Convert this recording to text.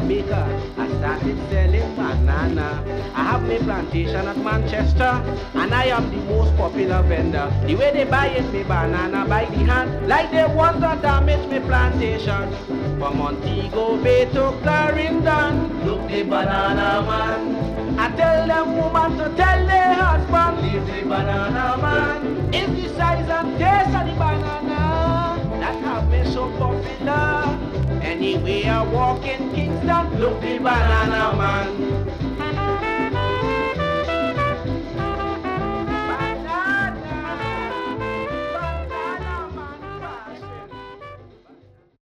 Jamaica, I started selling banana. I have my plantation at Manchester, and I am the most popular vendor. The way they buy it, me banana by the hand, like they want to damage me plantation. From Montego Bay to Clarendon, look the banana man. I tell them woman to tell their husband, leave the banana man. It's the size and taste of the banana that have me so popular. Anyway, I walk in Kingston, look the banana man.